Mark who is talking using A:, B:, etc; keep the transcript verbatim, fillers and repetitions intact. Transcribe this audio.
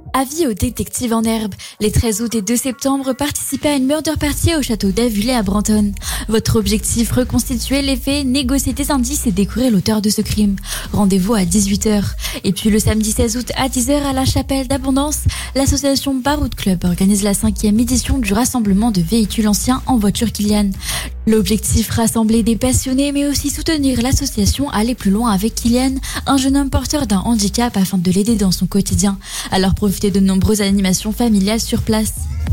A: Avis aux détectives en herbe. Les treize août et deux septembre, participez à une murder party au château d'Avulé à Brantôme. Votre objectif, reconstituer les faits, négocier des indices et découvrir l'auteur de ce crime. Rendez-vous à dix-huit heures. Et puis le samedi seize août à dix heures à la chapelle d'Abondance, l'association Baroud Club organise la cinquième édition du rassemblement de véhicules anciens en voiture Kylian. L'objectif, rassembler des passionnés mais aussi soutenir l'association Aller plus loin avec Kylian, un jeune homme porteur d'un handicap afin de l'aider dans son quotidien. Alors profitez de nombreuses animations familiales sur place.